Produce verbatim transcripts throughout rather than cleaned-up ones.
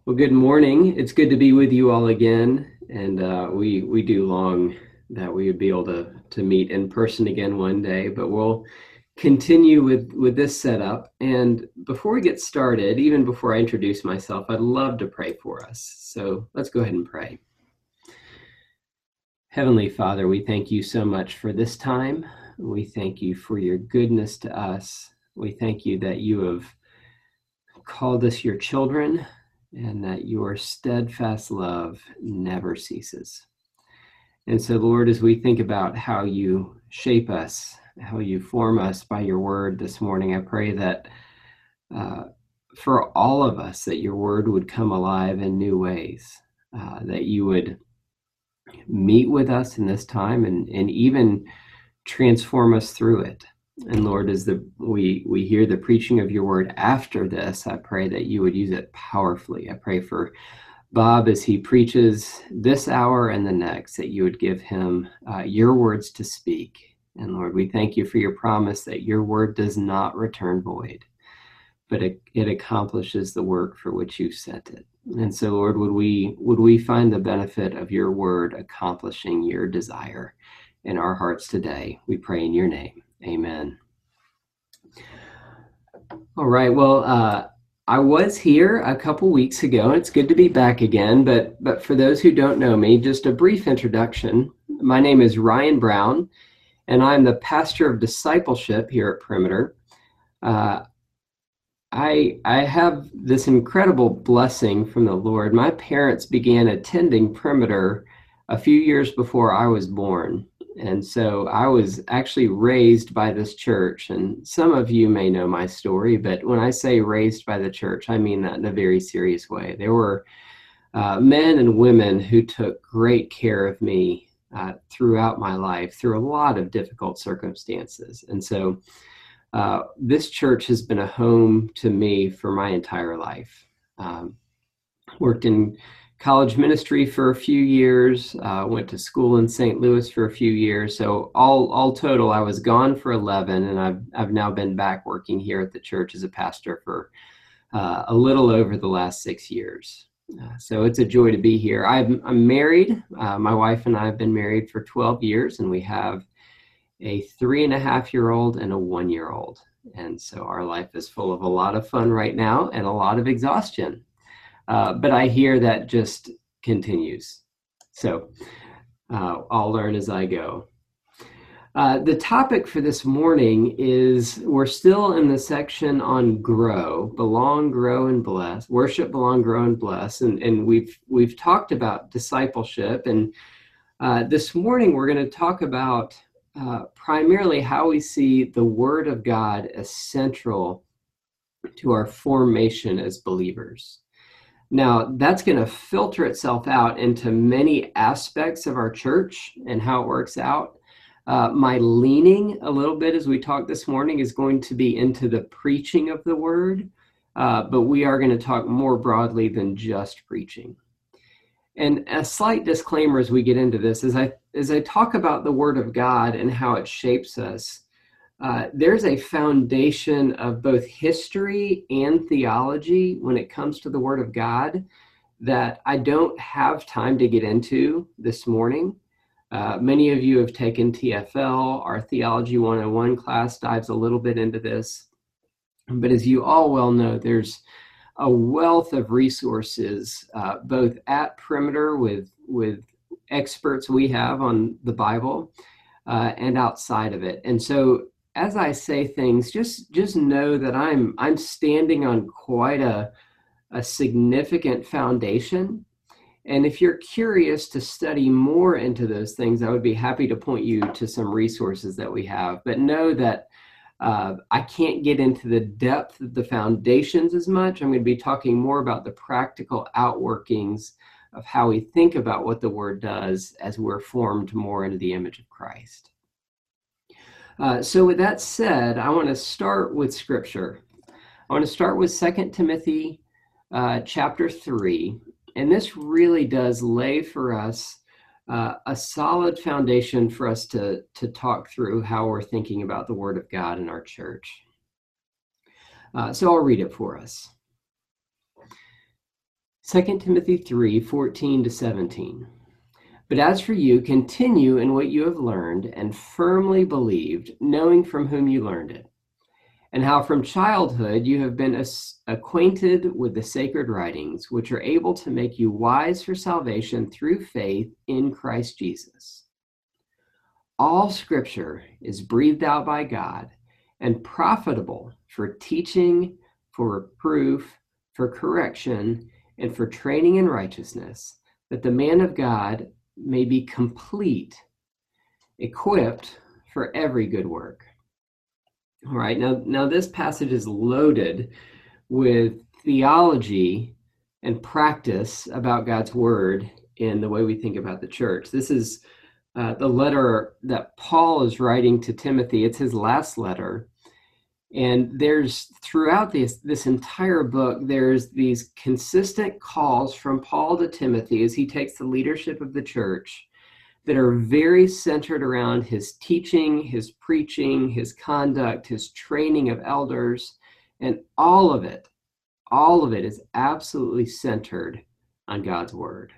Well, good morning. It's good to be with you all again, and uh, we we do long that we would be able to to meet in person again one day. But we'll continue with with this setup. And before we get started, even before I introduce myself, I'd love to pray for us. So let's go ahead and pray. Heavenly Father, we thank you so much for this time. We thank you for your goodness to us. We thank you that you have called us your children, and that your steadfast love never ceases. And so, Lord, as we think about how you shape us, how you form us by your word this morning, I pray that uh, for all of us, that your word would come alive in new ways, uh, that you would meet with us in this time and, and even transform us through it. And Lord, as the we we hear the preaching of your word after this, I pray that you would use it powerfully. I pray for Bob as he preaches this hour and the next, that you would give him uh, your words to speak. And Lord, we thank you for your promise that your word does not return void, but it, it accomplishes the work for which you sent it. And so, Lord, would we would we find the benefit of your word accomplishing your desire in our hearts today? We pray in your name. Amen. All right. Well, uh, I was here a couple weeks ago. It's good to be back again. But but for those who don't know me, just a brief introduction. My name is Ryan Brown, and I'm the pastor of discipleship here at Perimeter. Uh, I I have this incredible blessing from the Lord. My parents began attending Perimeter a few years before I was born. And so I was actually raised by this church. And some of you may know my story, but when I say raised by the church, I mean that in a very serious way. There were uh, men and women who took great care of me uh, throughout my life, through a lot of difficult circumstances. And so uh, this church has been a home to me for my entire life. Um, worked in college ministry for a few years, uh, went to school in Saint Louis for a few years. So all all total, I was gone for eleven, and I've I've now been back working here at the church as a pastor for uh, a little over the last six years. Uh, so it's a joy to be here. I'm, I'm married. Uh, my wife and I have been married for twelve years, and we have a three and a half year old and a one year old. And so our life is full of a lot of fun right now and a lot of exhaustion. Uh, but I hear that just continues. So uh, I'll learn as I go. Uh, the topic for this morning is, we're still in the section on grow, belong, grow, and bless, worship, belong, grow, and bless. And, and we've, we've talked about discipleship. And uh, this morning we're going to talk about uh, primarily how we see the Word of God as central to our formation as believers. Now, that's going to filter itself out into many aspects of our church and how it works out. Uh, my leaning a little bit as we talk this morning is going to be into the preaching of the word, uh, but we are going to talk more broadly than just preaching. And a slight disclaimer as we get into this, as I, as I talk about the Word of God and how it shapes us, Uh, there's a foundation of both history and theology when it comes to the Word of God that I don't have time to get into this morning. Uh, many of you have taken T F L. Our Theology one oh one class dives a little bit into this. But as you all well know, there's a wealth of resources, uh, both at Perimeter with, with experts we have on the Bible uh, and outside of it. And so as I say things, just just know that I'm I'm standing on quite a, a significant foundation. And if you're curious to study more into those things, I would be happy to point you to some resources that we have. But know that uh, I can't get into the depth of the foundations as much. I'm going to be talking more about the practical outworkings of how we think about what the Word does as we're formed more into the image of Christ. Uh, so with that said, I want to start with Scripture. I want to start with Second Timothy uh, chapter three. And this really does lay for us uh, a solid foundation for us to, to talk through how we're thinking about the Word of God in our church. Uh, so I'll read it for us. Second Timothy three, fourteen to seventeen. But as for you, continue in what you have learned and firmly believed, knowing from whom you learned it, and how from childhood you have been as- acquainted with the sacred writings, which are able to make you wise for salvation through faith in Christ Jesus. All Scripture is breathed out by God and profitable for teaching, for reproof, for correction, and for training in righteousness, that the man of God may be complete, equipped for every good work. All right, now, now this passage is loaded with theology and practice about God's word in the way we think about the church. This is uh, the letter that Paul is writing to Timothy. It's his last letter. And there's, throughout this, this entire book, there's these consistent calls from Paul to Timothy as he takes the leadership of the church that are very centered around his teaching, his preaching, his conduct, his training of elders, and all of it, all of it is absolutely centered on God's word.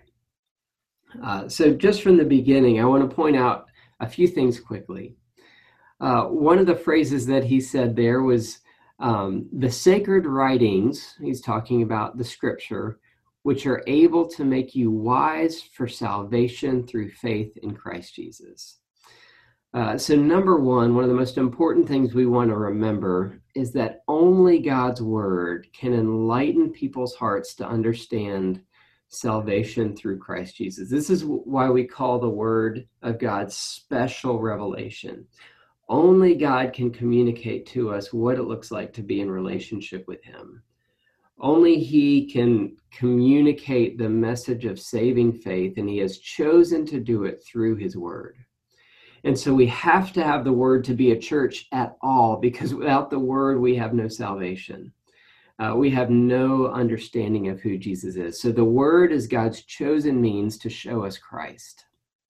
Uh, so just from the beginning, I want to point out a few things quickly. Uh, one of the phrases that he said there was um, the sacred writings. He's talking about the scripture, which are able to make you wise for salvation through faith in Christ Jesus. Uh, so number one, one of the most important things we want to remember is that only God's word can enlighten people's hearts to understand salvation through Christ Jesus. This is why we call the word of God special revelation. Only God can communicate to us what it looks like to be in relationship with him. Only he can communicate the message of saving faith, and he has chosen to do it through his word. And so we have to have the word to be a church at all, because without the word, we have no salvation. Uh, we have no understanding of who Jesus is. So the word is God's chosen means to show us Christ.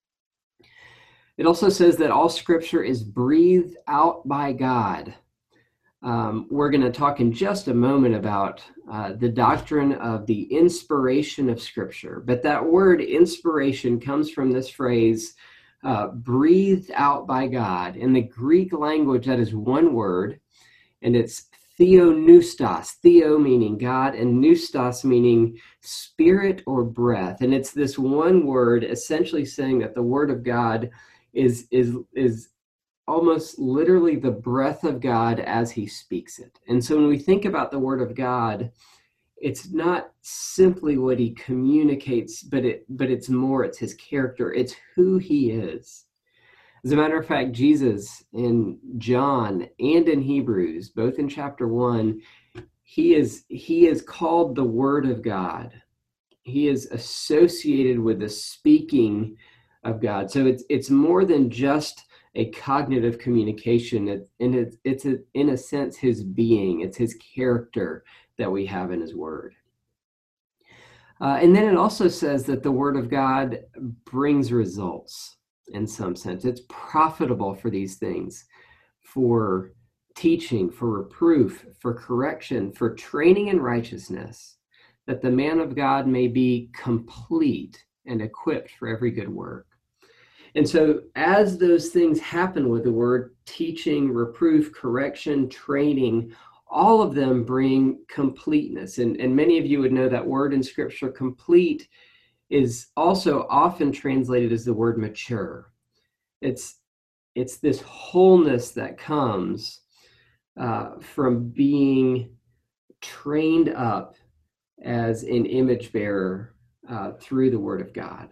It also says that all scripture is breathed out by God. Um, we're going to talk in just a moment about uh, the doctrine of the inspiration of scripture. But that word inspiration comes from this phrase, uh, breathed out by God. In the Greek language, that is one word, and it's theopneustos, theo meaning God, and pneustos meaning spirit or breath. And it's this one word essentially saying that the word of God is, is, is almost literally the breath of God as he speaks it. And so when we think about the word of God, it's not simply what he communicates, but it but it's more, it's his character, it's who he is. As a matter of fact, Jesus in John and in Hebrews, both in chapter one, he is he is called the Word of God. He is associated with the speaking of God. So it's it's more than just a cognitive communication. It, and it, it's a, in a sense his being. It's his character that we have in his Word. Uh, and then it also says that the Word of God brings results. In some sense, it's profitable for these things, for teaching, for reproof, for correction, for training in righteousness, that the man of God may be complete and equipped for every good work. And so as those things happen with the word, teaching, reproof, correction, training, all of them bring completeness. And, and many of you would know that word in Scripture, complete, is also often translated as the word mature. It's it's this wholeness that comes uh, from being trained up as an image bearer uh, through the Word of God.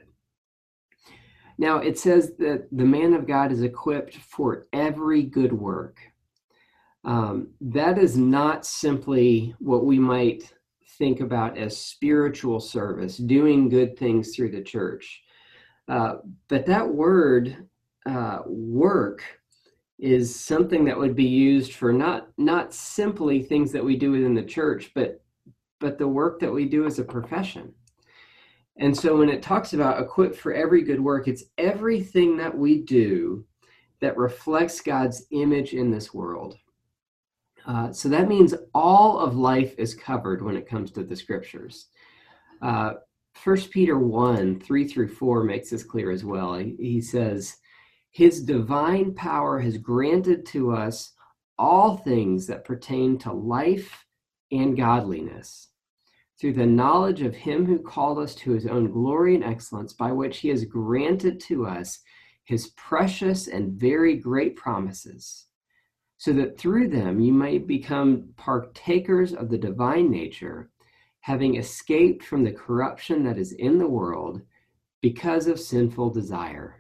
Now, it says that the man of God is equipped for every good work. Um, that is not simply what we might think about as spiritual service, doing good things through the church. Uh, but that word, uh, work, is something that would be used for not not simply things that we do within the church, but but the work that we do as a profession. And so when it talks about equipped for every good work, it's everything that we do that reflects God's image in this world. Uh, so that means all of life is covered when it comes to the scriptures. Uh, First Peter one, three through four makes this clear as well. He, he says, his divine power has granted to us all things that pertain to life and godliness, through the knowledge of him who called us to his own glory and excellence, by which he has granted to us his precious and very great promises, so that through them you may become partakers of the divine nature, having escaped from the corruption that is in the world because of sinful desire.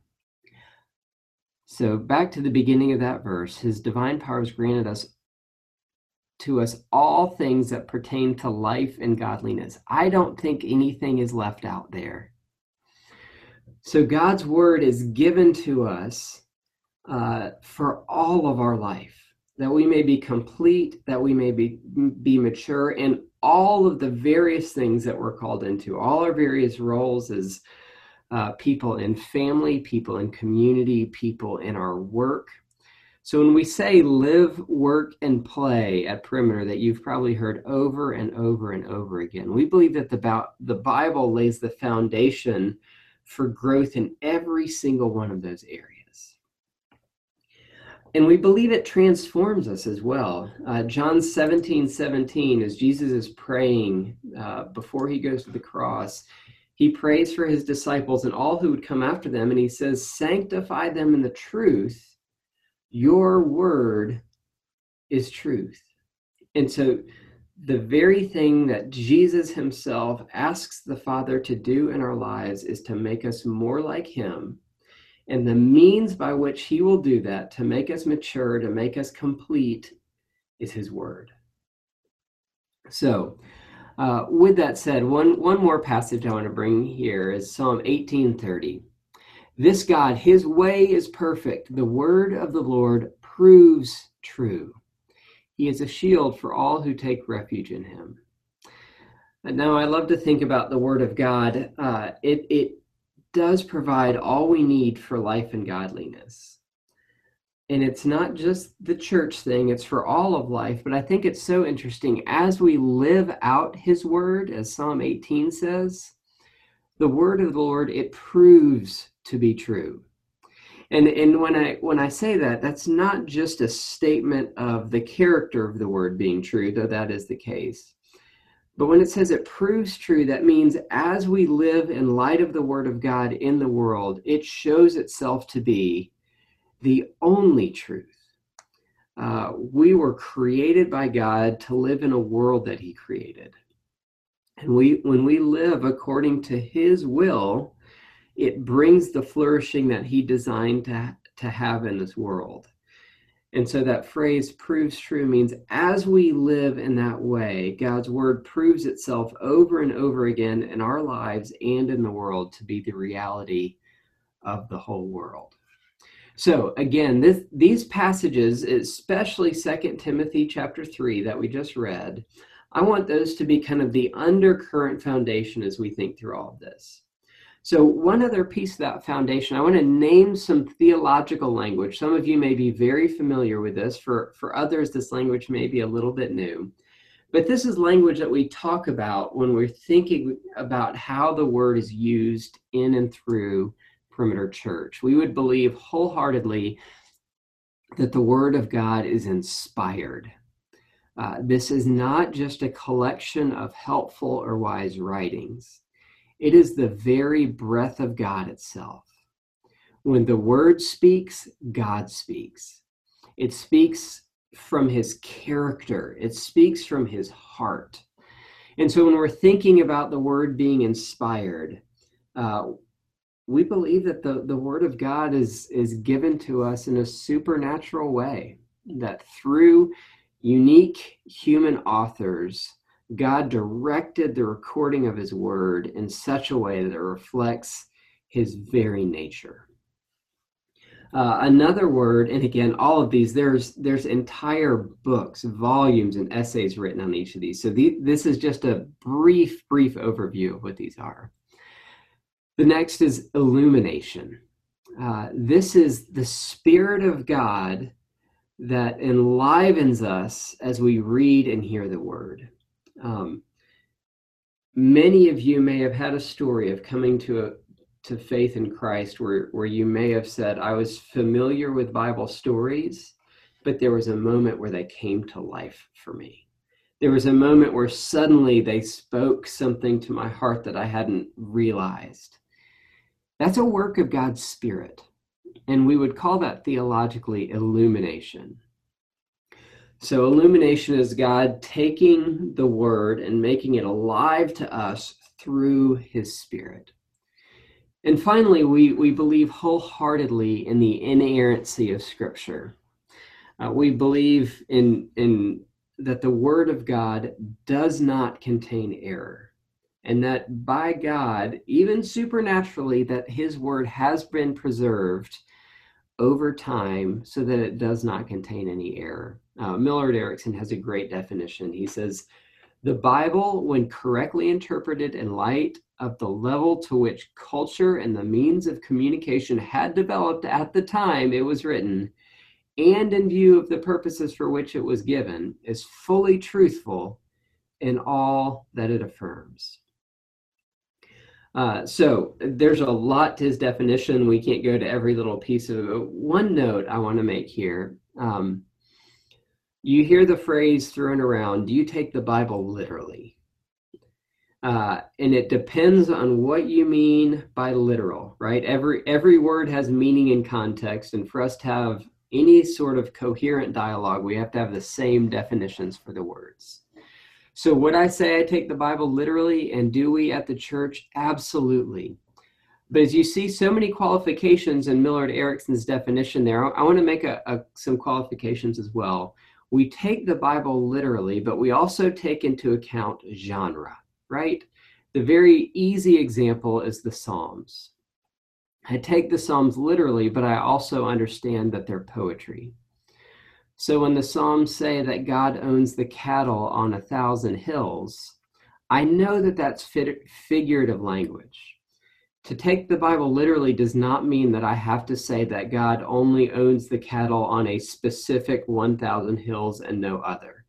So back to the beginning of that verse, his divine power has granted us to us all things that pertain to life and godliness. I don't think anything is left out there. So God's word is given to us uh, for all of our life, that we may be complete, that we may be, be mature in all of the various things that we're called into, all our various roles as uh, people in family, people in community, people in our work. So when we say live, work, and play at Perimeter, that you've probably heard over and over and over again, we believe that the, the Bible lays the foundation for growth in every single one of those areas. And we believe it transforms us as well. Uh, John seventeen seventeen, as Jesus is praying uh, before he goes to the cross, he prays for his disciples and all who would come after them. And he says, sanctify them in the truth. Your word is truth. And so the very thing that Jesus himself asks the Father to do in our lives is to make us more like him. And the means by which he will do that, to make us mature, to make us complete, is his word. So uh, with that said, one, one more passage I want to bring here is Psalm eighteen thirty. This God, his way is perfect. The word of the Lord proves true. He is a shield for all who take refuge in him. And now I love to think about the word of God. Uh, it, it does provide all we need for life and godliness. And it's not just the church thing, it's for all of life. But I think it's so interesting as we live out his word, as Psalm eighteen says, the word of the Lord, it proves to be true. And and when I when I say that, that's not just a statement of the character of the word being true, though that is the case. But when it says it proves true, that means as we live in light of the word of God in the world, it shows itself to be the only truth. Uh, we were created by God to live in a world that he created. And we when we live according to his will, it brings the flourishing that he designed to, to have in this world. And so that phrase proves true means as we live in that way, God's word proves itself over and over again in our lives and in the world to be the reality of the whole world. So again, this, these passages, especially Second Timothy chapter three that we just read, I want those to be kind of the undercurrent foundation as we think through all of this. So one other piece of that foundation, I want to name some theological language. Some of you may be very familiar with this. For, for others, this language may be a little bit new. But this is language that we talk about when we're thinking about how the word is used in and through Perimeter Church. We would believe wholeheartedly that the word of God is inspired. Uh, this is not just a collection of helpful or wise writings. It is the very breath of God itself. When the word speaks, God speaks. It speaks from his character. It speaks from his heart. And so when we're thinking about the word being inspired, uh, we believe that the, the word of God is, is given to us in a supernatural way, that through unique human authors, God directed the recording of his word in such a way that it reflects his very nature. Uh, another word, and again, all of these, there's there's entire books, volumes, and essays written on each of these. So the, this is just a brief, brief overview of what these are. The next is illumination. Uh, this is the Spirit of God that enlivens us as we read and hear the word. Um, Many of you may have had a story of coming to a to faith in Christ where, where you may have said, I was familiar with Bible stories, but there was a moment where they came to life for me. There was a moment where suddenly they spoke something to my heart that I hadn't realized. That's a work of God's Spirit, and we would call that theologically illumination. So illumination is God taking the word and making it alive to us through his Spirit. And finally, we, we believe wholeheartedly in the inerrancy of Scripture. Uh, we believe in, in that the Word of God does not contain error, and that by God, even supernaturally, that his Word has been preserved over time so that it does not contain any error. Uh, Millard Erickson has a great definition. He says, the Bible, when correctly interpreted in light of the level to which culture and the means of communication had developed at the time it was written, and in view of the purposes for which it was given, is fully truthful in all that it affirms. Uh, so there's a lot to his definition. We can't go to every little piece of it. One note I want to make here. Um, you hear the phrase thrown around, do you take the Bible literally? Uh, and it depends on what you mean by literal, right? Every, every word has meaning and context, and for us to have any sort of coherent dialogue, we have to have the same definitions for the words. So would I say I take the Bible literally, and do we at the church? Absolutely. But as you see so many qualifications in Millard Erickson's definition there, I want to make a, a, some qualifications as well. We take the Bible literally, but we also take into account genre, right? The very easy example is the Psalms. I take the Psalms literally, but I also understand that they're poetry. So when the Psalms say that God owns the cattle on a thousand hills, I know that that's fit, figurative language. To take the Bible literally does not mean that I have to say that God only owns the cattle on a specific one thousand hills and no other.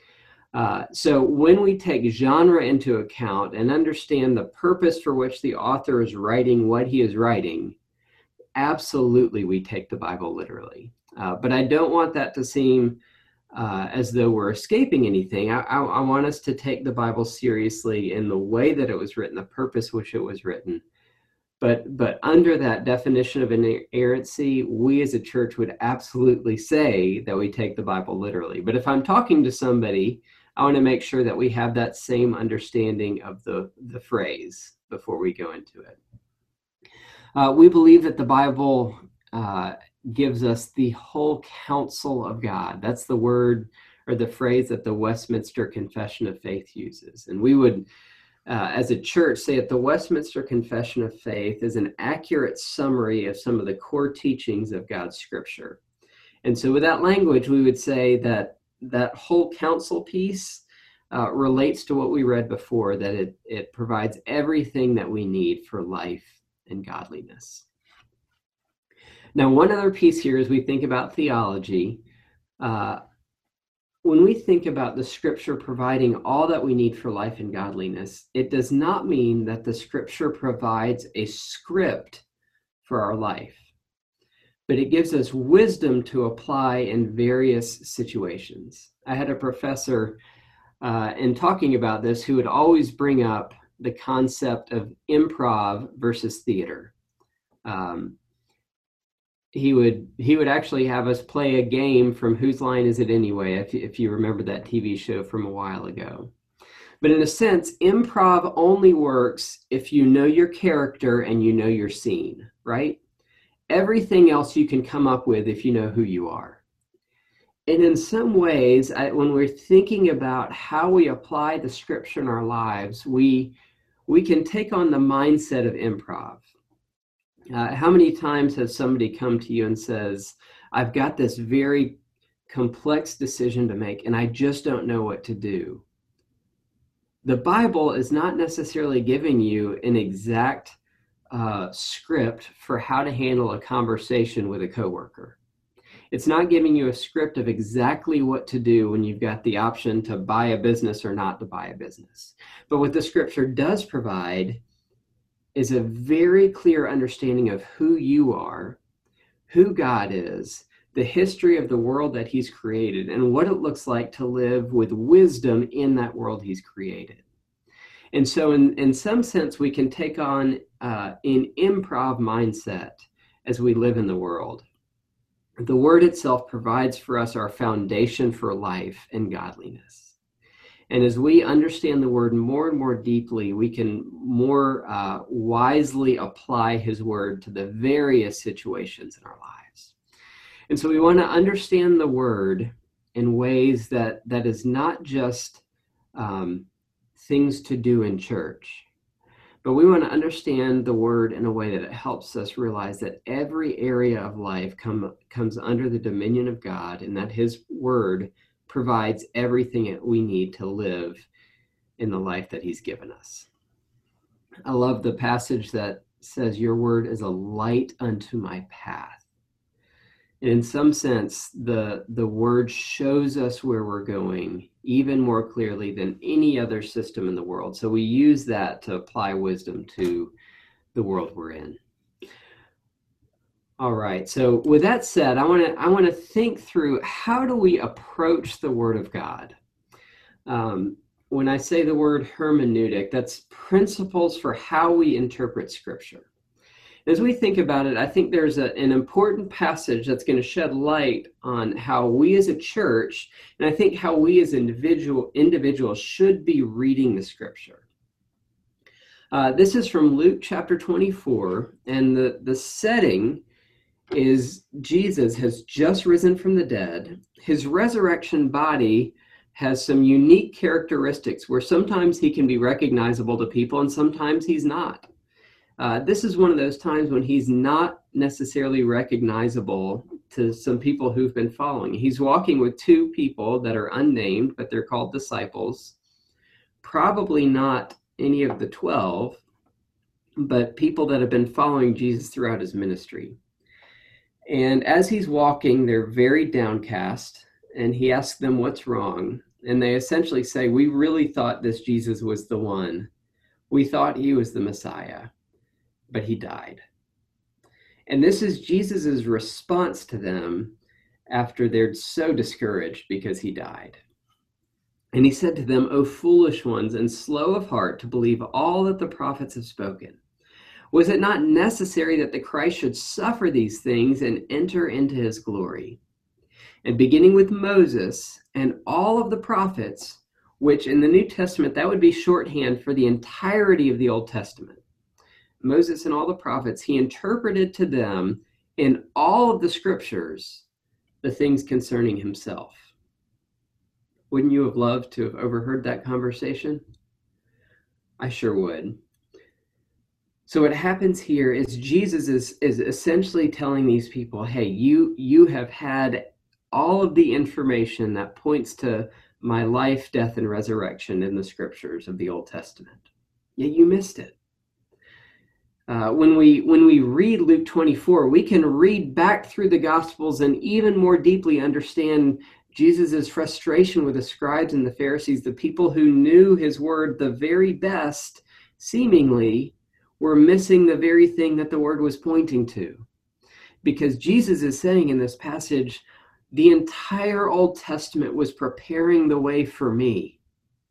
Uh, so when we take genre into account and understand the purpose for which the author is writing what he is writing, absolutely we take the Bible literally. Uh, but I don't want that to seem uh, as though we're escaping anything. I, I, I want us to take the Bible seriously in the way that it was written, the purpose which it was written. But, but under that definition of inerrancy, we as a church would absolutely say that we take the Bible literally. But if I'm talking to somebody, I want to make sure that we have that same understanding of the, the phrase before we go into it. Uh, we believe that the Bible uh, gives us the whole counsel of God. That's the word or the phrase that the Westminster Confession of Faith uses. And we would, uh, as a church, say that the Westminster Confession of Faith is an accurate summary of some of the core teachings of God's Scripture. And so with that language, we would say that that whole counsel piece uh, relates to what we read before, that it, it provides everything that we need for life and godliness. Now, one other piece here as we think about theology, uh, when we think about the Scripture providing all that we need for life and godliness, it does not mean that the Scripture provides a script for our life, but it gives us wisdom to apply in various situations. I had a professor uh, in talking about this who would always bring up the concept of improv versus theater. Um, he would he would actually have us play a game from Whose Line Is It Anyway, if, if you remember that T V show from a while ago. But in a sense, improv only works if you know your character and you know your scene, right? Everything else you can come up with if you know who you are. And in some ways, I, when we're thinking about how we apply the Scripture in our lives, we we can take on the mindset of improv. Uh, how many times has somebody come to you and says, I've got this very complex decision to make and I just don't know what to do? The Bible is not necessarily giving you an exact uh, script for how to handle a conversation with a coworker. It's not giving you a script of exactly what to do when you've got the option to buy a business or not to buy a business. But what the scripture does provide is a very clear understanding of who you are, who God is, the history of the world that he's created, and what it looks like to live with wisdom in that world he's created. And so in, in some sense, we can take on uh, an improv mindset as we live in the world. The word itself provides for us our foundation for life and godliness. And as we understand the word more and more deeply, we can more uh, wisely apply his word to the various situations in our lives. And so we want to understand the word in ways that that is not just um, things to do in church, but we want to understand the word in a way that it helps us realize that every area of life come, comes under the dominion of God, and that his word provides everything that we need to live in the life that he's given us. I love the passage that says, your word is a light unto my path. And in some sense, the, the word shows us where we're going even more clearly than any other system in the world. So we use that to apply wisdom to the world we're in. All right. So with that said, I want to I want to think through, how do we approach the Word of God? Um, when I say the word hermeneutic, that's principles for how we interpret Scripture. As we think about it, I think there's a, an important passage that's going to shed light on how we as a church, and I think how we as individual individuals should be reading the Scripture. Uh, this is from Luke chapter twenty-four, and the, the setting is Jesus has just risen from the dead. His resurrection body has some unique characteristics where sometimes he can be recognizable to people and sometimes he's not. Uh, this is one of those times when he's not necessarily recognizable to some people who've been following. He's walking with two people that are unnamed, but they're called disciples. Probably not any of the twelve, but people that have been following Jesus throughout his ministry. And as he's walking, they're very downcast, and he asks them what's wrong. And they essentially say, we really thought this Jesus was the one. We thought he was the Messiah, but he died. And this is Jesus's response to them after they're so discouraged because he died. And he said to them, O foolish ones, and slow of heart to believe all that the prophets have spoken. Was it not necessary that the Christ should suffer these things and enter into his glory? And beginning with Moses and all of the prophets, which in the New Testament, that would be shorthand for the entirety of the Old Testament. Moses and all the prophets, he interpreted to them in all of the scriptures the things concerning himself. Wouldn't you have loved to have overheard that conversation? I sure would. So what happens here is Jesus is, is essentially telling these people, hey, you, you have had all of the information that points to my life, death, and resurrection in the scriptures of the Old Testament, yet you missed it. Uh, when we when we read Luke twenty-four, we can read back through the Gospels and even more deeply understand Jesus' frustration with the scribes and the Pharisees, the people who knew his word the very best, seemingly, were missing the very thing that the word was pointing to. Because Jesus is saying in this passage, the entire Old Testament was preparing the way for me.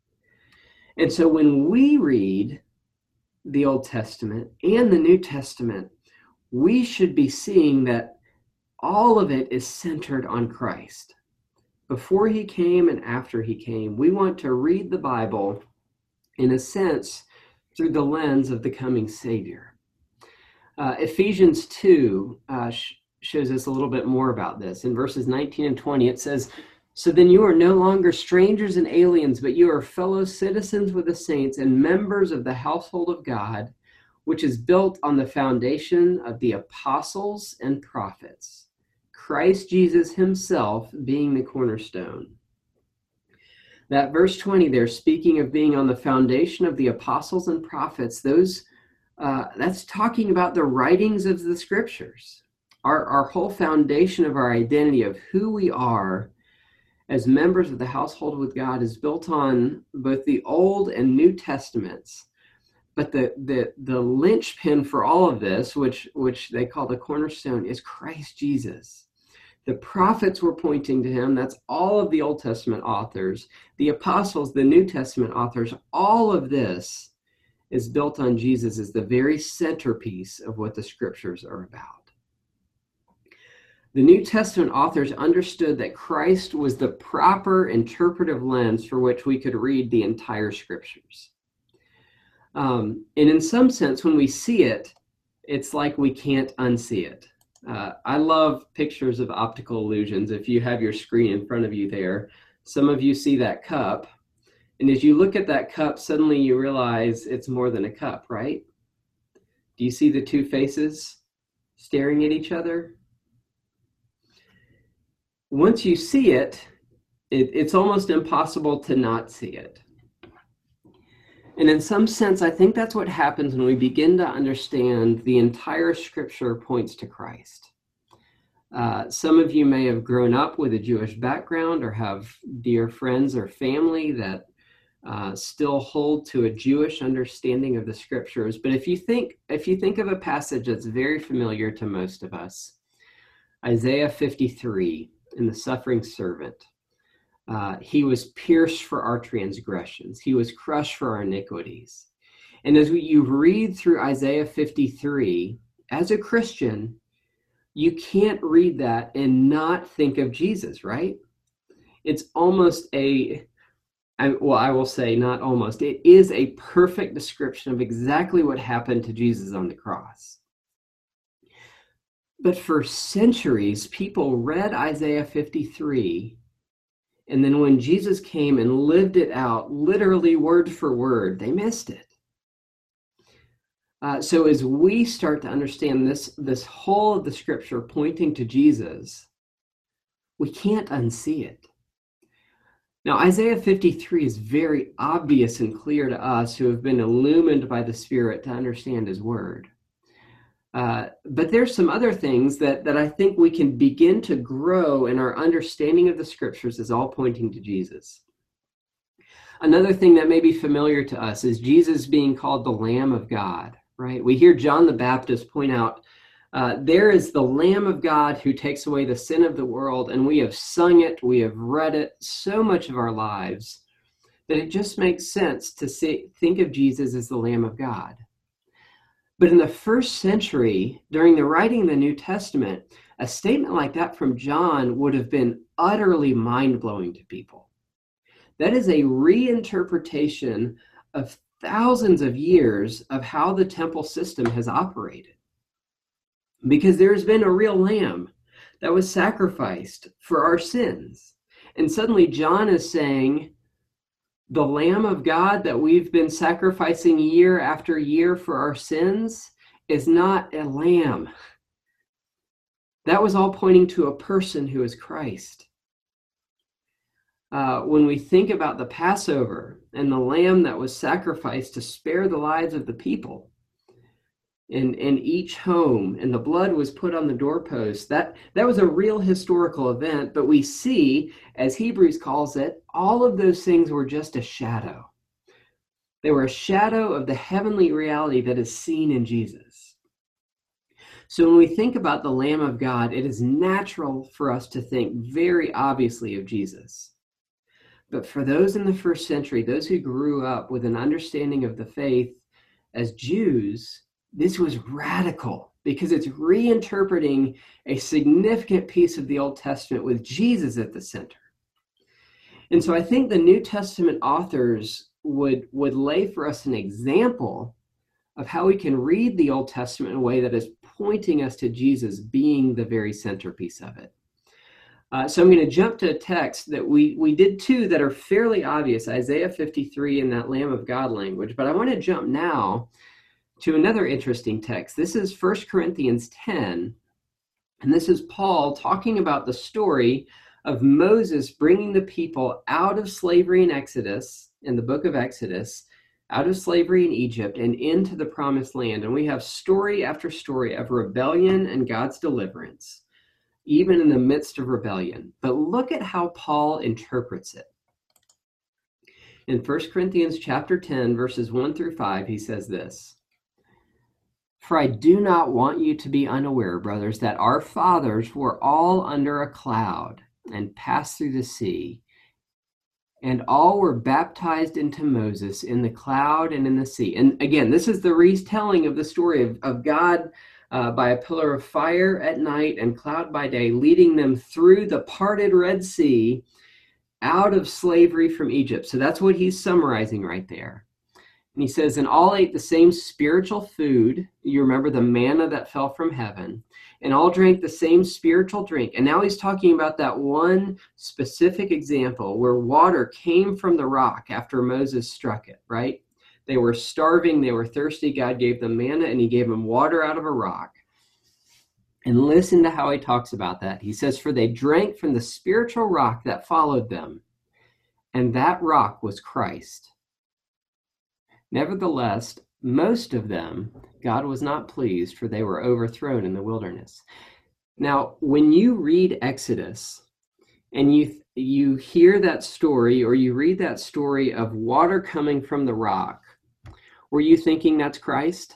And so when we read the Old Testament and the New Testament, we should be seeing that all of it is centered on Christ. Before he came and after he came, we want to read the Bible, in a sense, through the lens of the coming Savior. Uh, Ephesians two uh, sh- shows us a little bit more about this. In verses nineteen and twenty, it says, so then you are no longer strangers and aliens, but you are fellow citizens with the saints and members of the household of God, which is built on the foundation of the apostles and prophets, Christ Jesus himself being the cornerstone. That verse twenty there, speaking of being on the foundation of the apostles and prophets, those uh, that's talking about the writings of the scriptures. Our, our whole foundation of our identity, of who we are as members of the household with God, is built on both the Old and New Testaments. But the, the, the linchpin for all of this, which, which they call the cornerstone, is Christ Jesus. The prophets were pointing to him. That's all of the Old Testament authors. The apostles, the New Testament authors, all of this is built on Jesus as the very centerpiece of what the scriptures are about. The New Testament authors understood that Christ was the proper interpretive lens for which we could read the entire scriptures. Um, and in some sense, when we see it, it's like we can't unsee it. Uh, I love pictures of optical illusions. If you have your screen in front of you there, some of you see that cup. And as you look at that cup, suddenly you realize it's more than a cup, right? Do you see the two faces staring at each other? Once you see it, it it's almost impossible to not see it. And in some sense, I think that's what happens when we begin to understand the entire scripture points to Christ. Uh, some of you may have grown up with a Jewish background or have dear friends or family that uh, still hold to a Jewish understanding of the scriptures. But if you think, if you think of a passage that's very familiar to most of us, Isaiah fifty-three, in the suffering servant, Uh, he was pierced for our transgressions. He was crushed for our iniquities. And as we, you read through Isaiah fifty-three, as a Christian, you can't read that and not think of Jesus, right? It's almost a, I, well, I will say not almost, it is a perfect description of exactly what happened to Jesus on the cross. But for centuries, people read Isaiah fifty-three, and then when Jesus came and lived it out, literally word for word, they missed it. Uh, so as we start to understand this, this whole of the scripture pointing to Jesus, we can't unsee it. Now, Isaiah fifty-three is very obvious and clear to us who have been illumined by the Spirit to understand his word. Uh, but there's some other things that, that I think we can begin to grow in our understanding of the scriptures as all pointing to Jesus. Another thing that may be familiar to us is Jesus being called the Lamb of God, right? We hear John the Baptist point out, uh, there is the Lamb of God who takes away the sin of the world, and we have sung it, we have read it so much of our lives that it just makes sense to see, think of Jesus as the Lamb of God. But in the first century, during the writing of the New Testament, a statement like that from John would have been utterly mind-blowing to people. That is a reinterpretation of thousands of years of how the temple system has operated. Because there's been a real lamb that was sacrificed for our sins. And suddenly John is saying, the Lamb of God that we've been sacrificing year after year for our sins is not a lamb. That was all pointing to a person who is Christ. Uh, when we think about the Passover and the lamb that was sacrificed to spare the lives of the people in, in each home, and the blood was put on the doorpost, that, that was a real historical event, but we see, as Hebrews calls it, all of those things were just a shadow. They were a shadow of the heavenly reality that is seen in Jesus. So when we think about the Lamb of God, it is natural for us to think very obviously of Jesus. But for those in the first century, those who grew up with an understanding of the faith as Jews, this was radical because it's reinterpreting a significant piece of the Old Testament with Jesus at the center. And so I think the New Testament authors would, would lay for us an example of how we can read the Old Testament in a way that is pointing us to Jesus being the very centerpiece of it. Uh, so I'm going to jump to a text that we, we did two that are fairly obvious, Isaiah fifty-three and that Lamb of God language, but I want to jump now to another interesting text. This is First Corinthians ten, and this is Paul talking about the story of Moses bringing the people out of slavery in Exodus, in the book of Exodus, out of slavery in Egypt and into the promised land. And we have story after story of rebellion and God's deliverance, even in the midst of rebellion. But look at how Paul interprets it. In First Corinthians chapter ten, verses one through five, he says this: "For I do not want you to be unaware, brothers, that our fathers were all under a cloud and passed through the sea, and all were baptized into Moses in the cloud and in the sea." And again, this is the retelling of the story of, of God uh, by a pillar of fire at night and cloud by day, leading them through the parted Red Sea out of slavery from Egypt. So that's what he's summarizing right there. And he says, and all ate the same spiritual food. You remember the manna that fell from heaven, and all drank the same spiritual drink. And now he's talking about that one specific example where water came from the rock after Moses struck it, right? They were starving, they were thirsty. God gave them manna, and he gave them water out of a rock. And listen to how he talks about that. He says, for they drank from the spiritual rock that followed them, and that rock was Christ. Nevertheless, most of them God was not pleased, for they were overthrown in the wilderness. Now, when you read Exodus and you you hear that story, or you read that story of water coming from the rock, were you thinking that's Christ?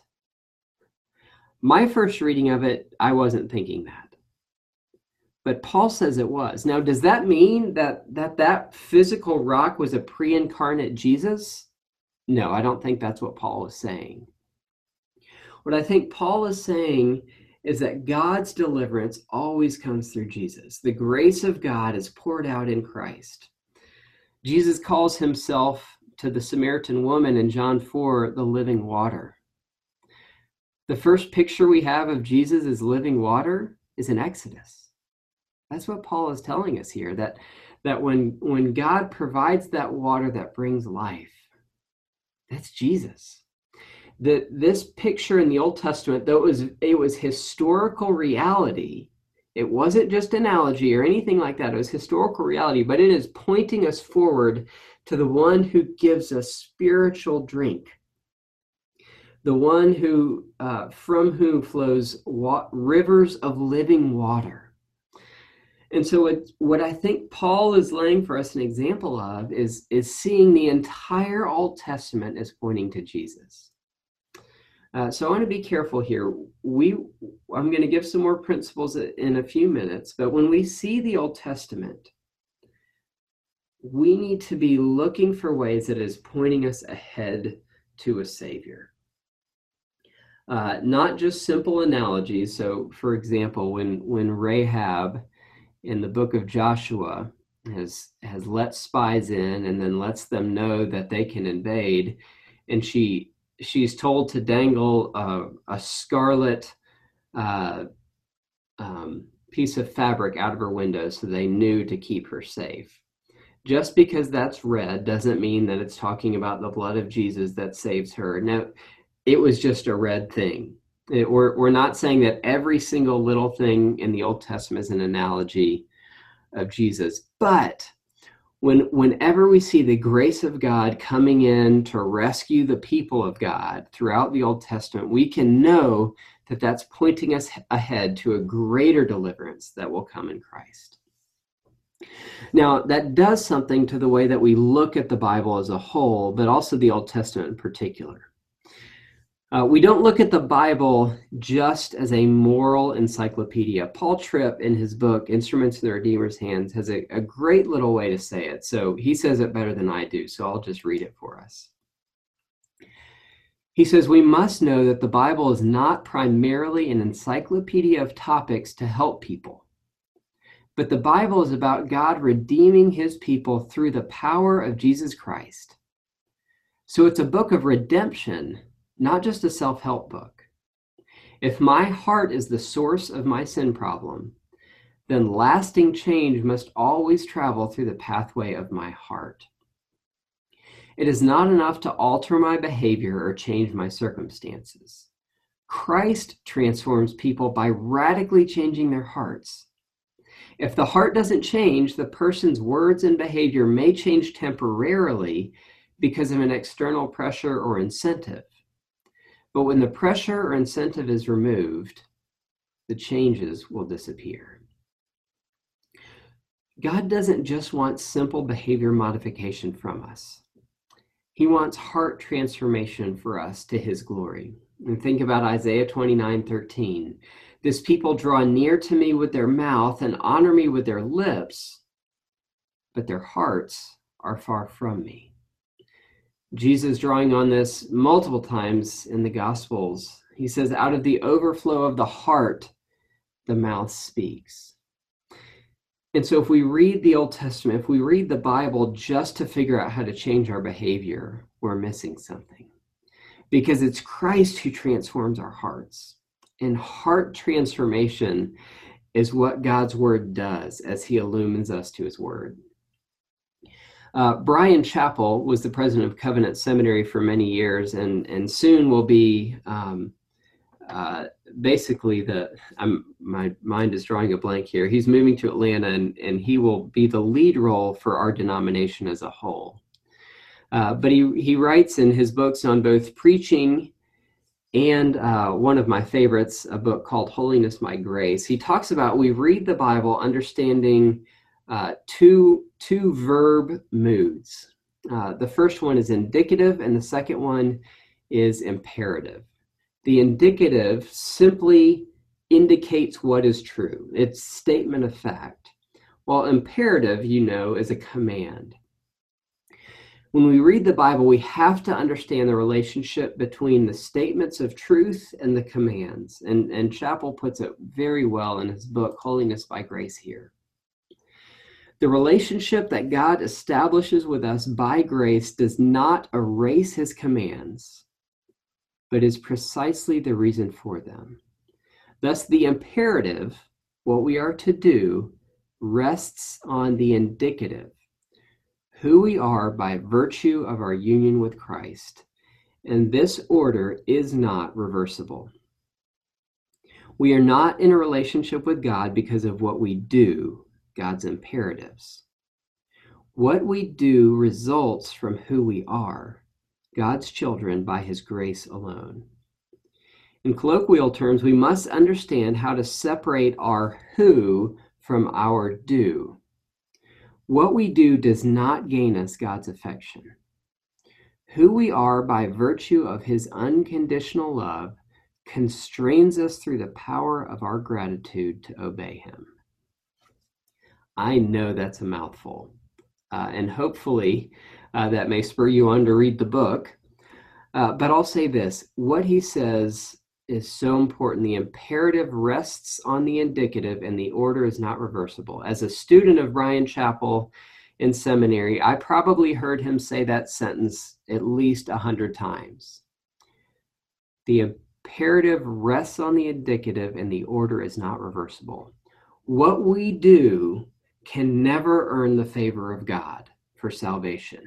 My first reading of it, I wasn't thinking that. But Paul says it was. Now, does that mean that that, that physical rock was a pre-incarnate Jesus? No, I don't think that's what Paul is saying. What I think Paul is saying is that God's deliverance always comes through Jesus. The grace of God is poured out in Christ. Jesus calls himself to the Samaritan woman in John four, the living water. The first picture we have of Jesus as living water is in Exodus. That's what Paul is telling us here, that, that when, when God provides that water that brings life, that's Jesus. The, this picture in the Old Testament, though it was, it was historical reality, it wasn't just analogy or anything like that. It was historical reality, but it is pointing us forward to the one who gives us spiritual drink, the one who, uh, from whom flows wa- rivers of living water. And so what, what I think Paul is laying for us an example of is, is seeing the entire Old Testament as pointing to Jesus. Uh, so I want to be careful here. We, I'm going to give some more principles in a few minutes, but when we see the Old Testament, we need to be looking for ways that it is pointing us ahead to a Savior. Uh, not just simple analogies. So, for example, when, when Rahab in the book of Joshua has, has let spies in and then lets them know that they can invade, and she she's told to dangle a, a scarlet uh, um, piece of fabric out of her window so they knew to keep her safe. Just because that's red doesn't mean that it's talking about the blood of Jesus that saves her. No, it was just a red thing. It, we're, we're not saying that every single little thing in the Old Testament is an analogy of Jesus. But when, whenever we see the grace of God coming in to rescue the people of God throughout the Old Testament, we can know that that's pointing us ahead to a greater deliverance that will come in Christ. Now, that does something to the way that we look at the Bible as a whole, but also the Old Testament in particular. Uh, we don't look at the Bible just as a moral encyclopedia. Paul Tripp, in his book, Instruments in the Redeemer's Hands, has a, a great little way to say it. So he says it better than I do, so I'll just read it for us. He says, we must know that the Bible is not primarily an encyclopedia of topics to help people, but the Bible is about God redeeming his people through the power of Jesus Christ. So it's a book of redemption, not just a self-help book. If my heart is the source of my sin problem, then lasting change must always travel through the pathway of my heart. It is not enough to alter my behavior or change my circumstances. Christ transforms people by radically changing their hearts. If the heart doesn't change, the person's words and behavior may change temporarily, because of an external pressure or incentive. But when the pressure or incentive is removed, the changes will disappear. God doesn't just want simple behavior modification from us. He wants heart transformation for us to his glory. And think about Isaiah twenty-nine thirteen. This people draw near to me with their mouth and honor me with their lips, but their hearts are far from me. Jesus, drawing on this multiple times in the Gospels, he says, out of the overflow of the heart, the mouth speaks. And so if we read the Old Testament, if we read the Bible just to figure out how to change our behavior, we're missing something. Because it's Christ who transforms our hearts. And heart transformation is what God's word does as he illumines us to his word. Uh, Bryan Chapell was the president of Covenant Seminary for many years, and, and soon will be um, uh, basically the, I'm, my mind is drawing a blank here. He's moving to Atlanta, and, and he will be the lead role for our denomination as a whole. Uh, but he, he writes in his books on both preaching and uh, one of my favorites, a book called Holiness by Grace. He talks about we read the Bible understanding uh, two, two verb moods. Uh, the first one is indicative, and the second one is imperative. The indicative simply indicates what is true. It's statement of fact, while imperative, you know, is a command. When we read the Bible, we have to understand the relationship between the statements of truth and the commands. And, and Chapell puts it very well in his book, Holiness by Grace here. The relationship that God establishes with us by grace does not erase his commands, but is precisely the reason for them. Thus, the imperative, what we are to do, rests on the indicative, who we are by virtue of our union with Christ, and this order is not reversible. We are not in a relationship with God because of what we do, God's imperatives. What we do results from who we are, God's children by his grace alone. In colloquial terms, we must understand how to separate our who from our do. What we do does not gain us God's affection. Who we are by virtue of his unconditional love constrains us through the power of our gratitude to obey him. I know that's a mouthful, uh, and hopefully uh, that may spur you on to read the book. Uh, but I'll say this, what he says is so important. The imperative rests on the indicative, and the order is not reversible. As a student of Bryan Chapell in seminary, I probably heard him say that sentence at least a hundred times. The imperative rests on the indicative, and the order is not reversible. What we do can never earn the favor of God for salvation.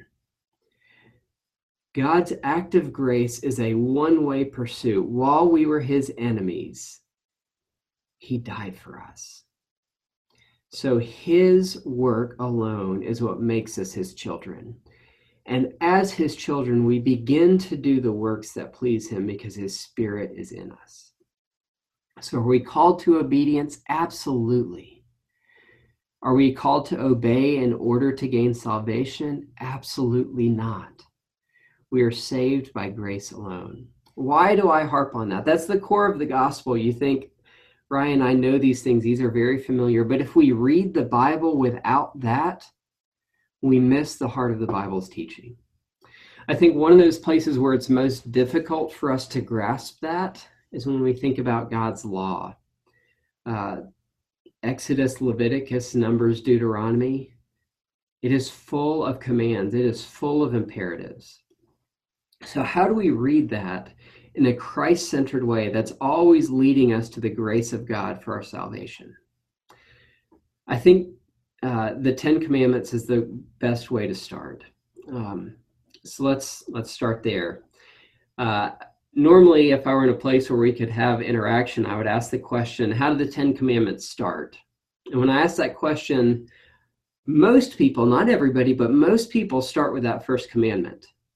God's act of grace is a one-way pursuit. While we were his enemies, he died for us. So his work alone is what makes us his children. And as his children, we begin to do the works that please him because his spirit is in us. So are we called to obedience? Absolutely. Are we called to obey in order to gain salvation? Absolutely not. We are saved by grace alone. Why do I harp on that? That's the core of the gospel. You think, Ryan, I know these things. These are very familiar. But if we read the Bible without that, we miss the heart of the Bible's teaching. I think one of those places where it's most difficult for us to grasp that is when we think about God's law. Uh, Exodus, Leviticus, Numbers, Deuteronomy. It is full of commands. It is full of imperatives. So how do we read that in a Christ-centered way that's always leading us to the grace of God for our salvation? I think uh, the Ten Commandments is the best way to start. Um, so let's let's start there. Uh, normally, if I were in a place where we could have interaction, I would ask the question, how do the Ten Commandments start? And when I ask that question, most people, not everybody, but most people start with that first commandment.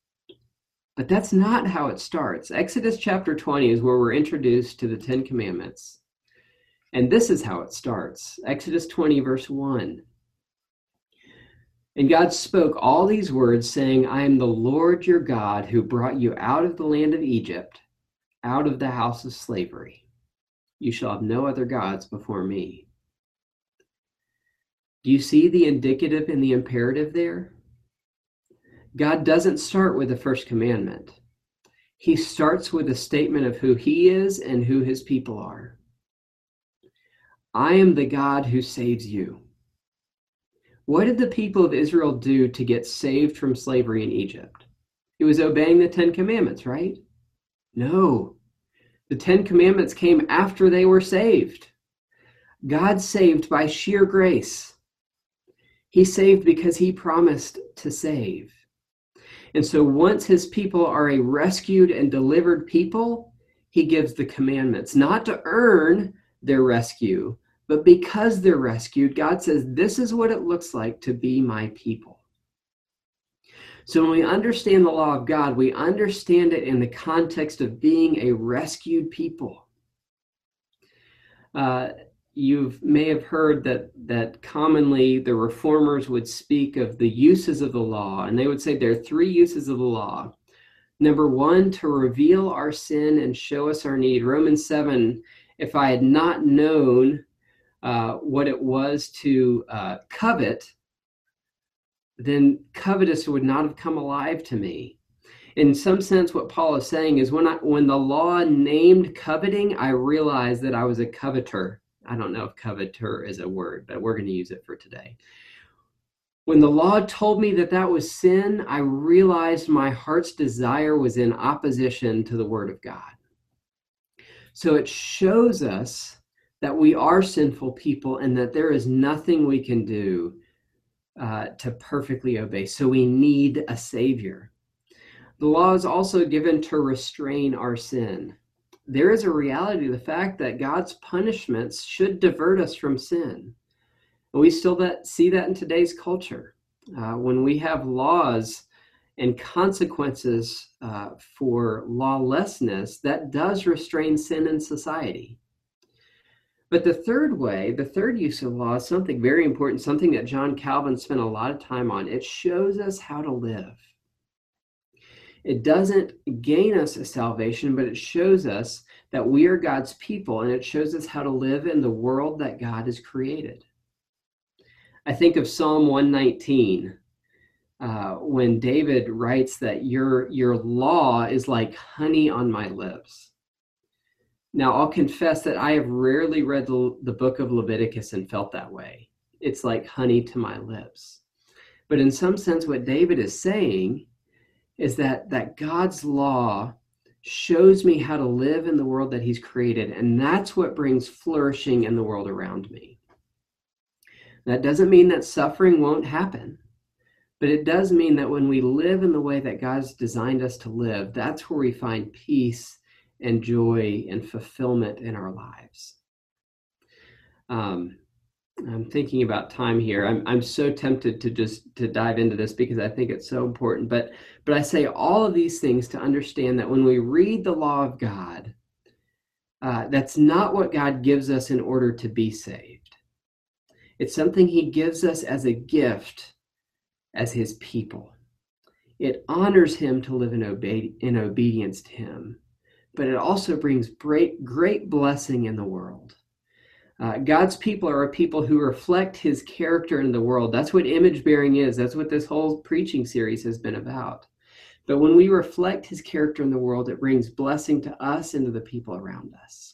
But that's not how it starts. Exodus chapter twenty is where we're introduced to the Ten Commandments. And this is how it starts. Exodus twenty, verse one. And God spoke all these words, saying, I am the Lord your God who brought you out of the land of Egypt, out of the house of slavery. You shall have no other gods before me. Do you see the indicative and the imperative there? God doesn't start with the first commandment. He starts with a statement of who he is and who his people are. I am the God who saves you. What did the people of Israel do to get saved from slavery in Egypt? It was obeying the Ten Commandments, right? No. The Ten Commandments came after they were saved. God saved by sheer grace. He saved because he promised to save. And so once his people are a rescued and delivered people, he gives the commandments, not to earn their rescue, but because they're rescued, God says, this is what it looks like to be my people. So when we understand the law of God, we understand it in the context of being a rescued people. Uh, you may have heard that, that commonly the reformers would speak of the uses of the law, and they would say there are three uses of the law. Number one, to reveal our sin and show us our need. Romans seven, if I had not known Uh, what it was to uh, covet, then covetous would not have come alive to me. In some sense, what Paul is saying is when I, when the law named coveting, I realized that I was a coveter. I don't know if coveter is a word, but we're going to use it for today. When the law told me that that was sin, I realized my heart's desire was in opposition to the word of God. So it shows us that we are sinful people and that there is nothing we can do uh, to perfectly obey. So we need a savior. The law is also given to restrain our sin. There is a reality of the fact that God's punishments should divert us from sin. And we still that, see that in today's culture. Uh, when we have laws and consequences uh, for lawlessness, that does restrain sin in society. But the third way, the third use of law is something very important, something that John Calvin spent a lot of time on. It shows us how to live. It doesn't gain us a salvation, but it shows us that we are God's people, and it shows us how to live in the world that God has created. I think of Psalm one nineteen, uh, when David writes that your, your law is like honey on my lips. Now, I'll confess that I have rarely read the, the book of Leviticus and felt that way. It's like honey to my lips. But in some sense, what David is saying is that, that God's law shows me how to live in the world that he's created, and that's what brings flourishing in the world around me. That doesn't mean that suffering won't happen, but it does mean that when we live in the way that God's designed us to live, that's where we find peace and joy and fulfillment in our lives. Um, I'm thinking about time here. I'm I'm so tempted to just to dive into this because I think it's so important. But but I say all of these things to understand that when we read the law of God, uh, that's not what God gives us in order to be saved. It's something he gives us as a gift as his people. It honors him to live in, obe- in obedience to him. But it also brings great, great blessing in the world. Uh, God's people are a people who reflect his character in the world. That's what image bearing is. That's what this whole preaching series has been about. But when we reflect his character in the world, it brings blessing to us and to the people around us.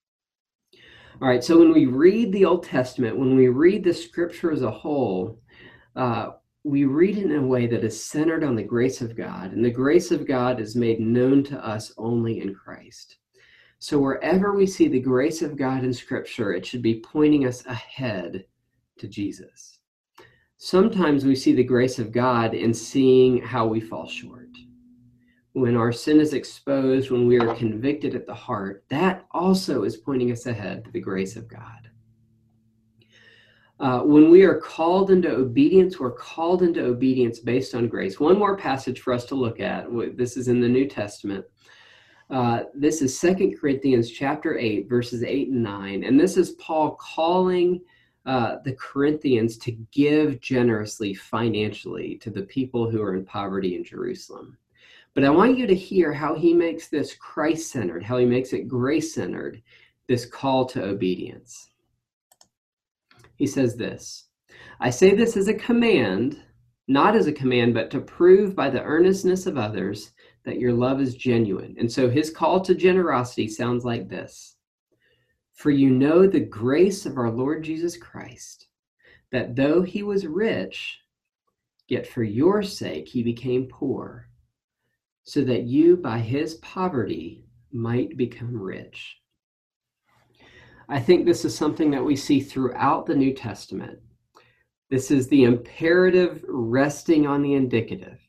All right, so when we read the Old Testament, when we read the scripture as a whole, uh, we read it in a way that is centered on the grace of God, and the grace of God is made known to us only in Christ. So wherever we see the grace of God in Scripture, it should be pointing us ahead to Jesus. Sometimes we see the grace of God in seeing how we fall short. When our sin is exposed, when we are convicted at the heart, that also is pointing us ahead to the grace of God. Uh, when we are called into obedience, we're called into obedience based on grace. One more passage for us to look at. This is in the New Testament. Uh, this is Second Corinthians chapter eight, verses eight and nine. And this is Paul calling uh, the Corinthians to give generously financially to the people who are in poverty in Jerusalem. But I want you to hear how he makes this Christ-centered, how he makes it grace-centered, this call to obedience. He says this, I say this as a command, not as a command, but to prove by the earnestness of others that your love is genuine. And so his call to generosity sounds like this. For you know the grace of our Lord Jesus Christ, that though he was rich, yet for your sake he became poor, so that you by his poverty might become rich. I think this is something that we see throughout the New Testament. This is the imperative resting on the indicative.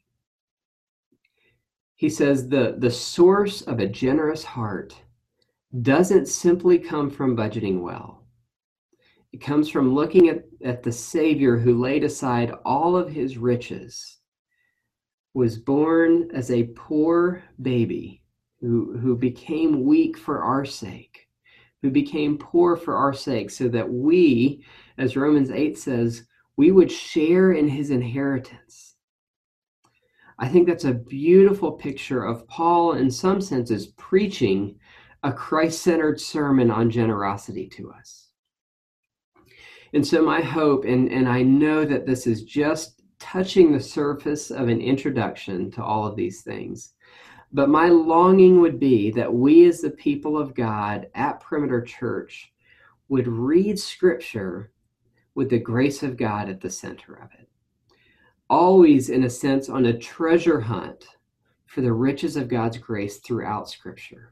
He says the, the source of a generous heart doesn't simply come from budgeting well. It comes from looking at, at the Savior who laid aside all of his riches, was born as a poor baby, who, who became weak for our sake, who became poor for our sake, so that we, as Romans eight says, we would share in his inheritance. I think that's a beautiful picture of Paul, in some senses, preaching a Christ-centered sermon on generosity to us. And so my hope, and, and I know that this is just touching the surface of an introduction to all of these things, but my longing would be that we as the people of God at Perimeter Church would read Scripture with the grace of God at the center of it. Always, in a sense, on a treasure hunt for the riches of God's grace throughout Scripture.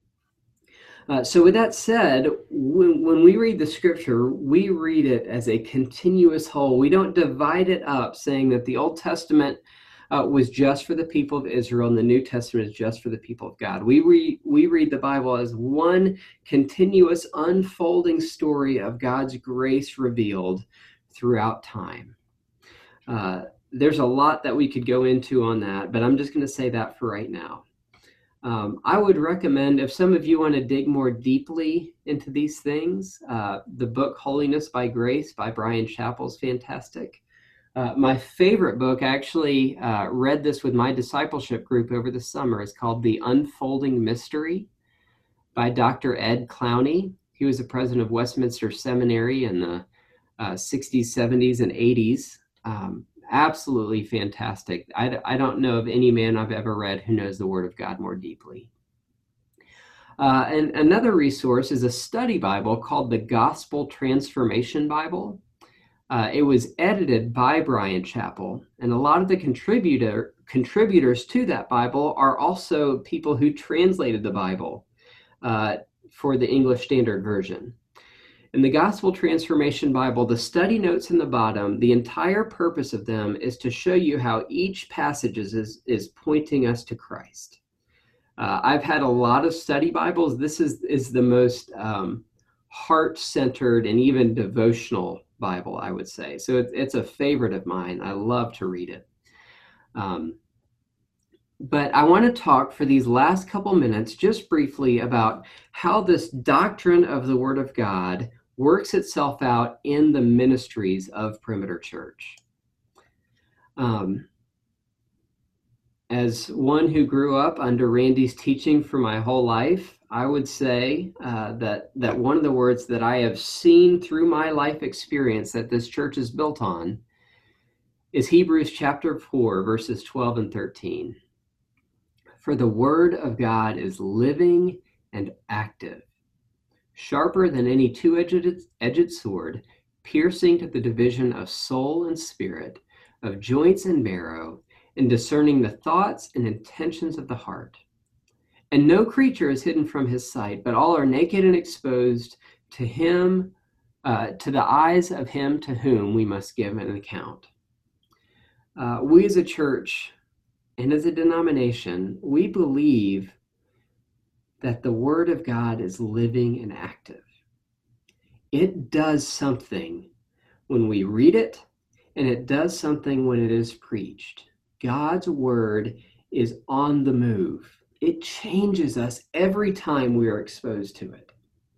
Uh, so with that said, when, when we read the Scripture, we read it as a continuous whole. We don't divide it up, saying that the Old Testament uh, was just for the people of Israel and the New Testament is just for the people of God. We, re- we read the Bible as one continuous unfolding story of God's grace revealed throughout time. Uh, there's a lot that we could go into on that, but I'm just going to say that for right now. Um, I would recommend, if some of you want to dig more deeply into these things, uh, the book Holiness by Grace by Bryan Chapell is fantastic. Uh, my favorite book, I actually uh, read this with my discipleship group over the summer, is called The Unfolding Mystery by Doctor Ed Clowney. He was the president of Westminster Seminary in the uh, sixties, seventies, and eighties. Um, absolutely fantastic. I, I don't know of any man I've ever read who knows the Word of God more deeply. Uh, and another resource is a study Bible called the Gospel Transformation Bible. Uh, it was edited by Bryan Chapell, and a lot of the contributor contributors to that Bible are also people who translated the Bible uh, for the English Standard Version. In the Gospel Transformation Bible, the study notes in the bottom, the entire purpose of them is to show you how each passage is, is, is pointing us to Christ. Uh, I've had a lot of study Bibles. This is, is the most um, heart-centered and even devotional Bible, I would say. So it, it's a favorite of mine. I love to read it. Um, but I want to talk for these last couple minutes just briefly about how this doctrine of the Word of God works itself out in the ministries of Perimeter Church. Um, as one who grew up under Randy's teaching for my whole life, I would say uh, that, that one of the words that I have seen through my life experience that this church is built on is Hebrews chapter four, verses twelve and thirteen. For the word of God is living and active, sharper than any two-edged edged sword, piercing to the division of soul and spirit, of joints and marrow, and discerning the thoughts and intentions of the heart. And no creature is hidden from his sight, but all are naked and exposed to him, uh, to the eyes of him to whom we must give an account. Uh, we as a church and as a denomination, we believe that the Word of God is living and active. It does something when we read it, and it does something when it is preached. God's word is on the move. It changes us every time we are exposed to it.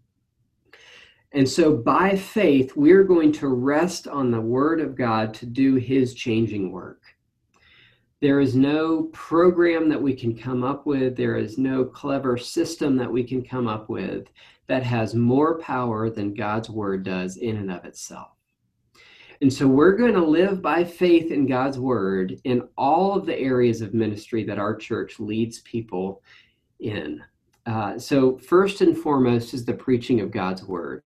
And so by faith, we're going to rest on the word of God to do his changing work. There is no program that we can come up with. There is no clever system that we can come up with that has more power than God's word does in and of itself. And so we're going to live by faith in God's word in all of the areas of ministry that our church leads people in. Uh, so first and foremost is the preaching of God's word.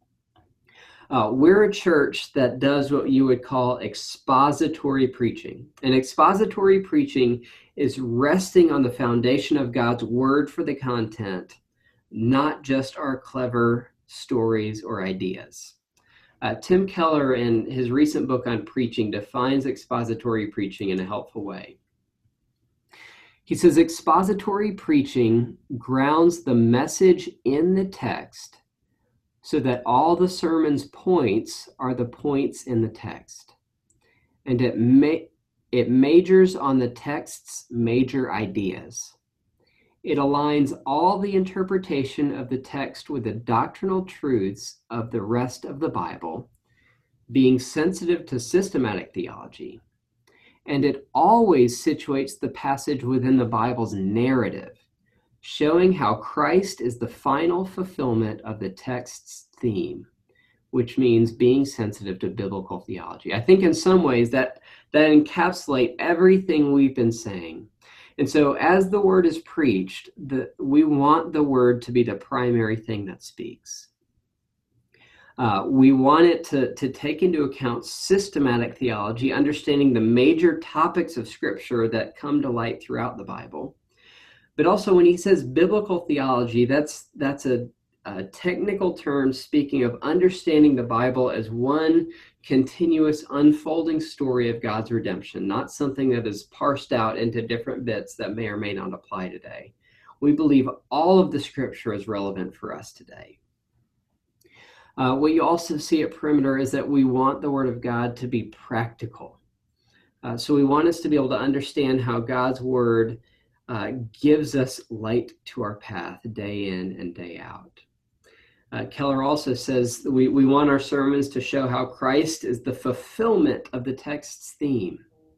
Uh, we're a church that does what you would call expository preaching. And expository preaching is resting on the foundation of God's word for the content, not just our clever stories or ideas. Uh, Tim Keller, in his recent book on preaching, defines expository preaching in a helpful way. He says, expository preaching grounds the message in the text so that all the sermon's points are the points in the text. And it, ma- it majors on the text's major ideas. It aligns all the interpretation of the text with the doctrinal truths of the rest of the Bible, being sensitive to systematic theology. And it always situates the passage within the Bible's narrative, showing how Christ is the final fulfillment of the text's theme, which means being sensitive to biblical theology. I think in some ways that, that encapsulates everything we've been saying. And so as the word is preached, the, we want the word to be the primary thing that speaks. Uh, we want it to, to take into account systematic theology, understanding the major topics of Scripture that come to light throughout the Bible. But also when he says biblical theology, that's, that's a, a technical term speaking of understanding the Bible as one continuous unfolding story of God's redemption, not something that is parsed out into different bits that may or may not apply today. We believe all of the Scripture is relevant for us today. Uh, what you also see at Perimeter is that we want the Word of God to be practical. Uh, so we want us to be able to understand how God's Word uh, gives us light to our path day in and day out. Uh, Keller also says that we, we want our sermons to show how Christ is the fulfillment of the text's theme.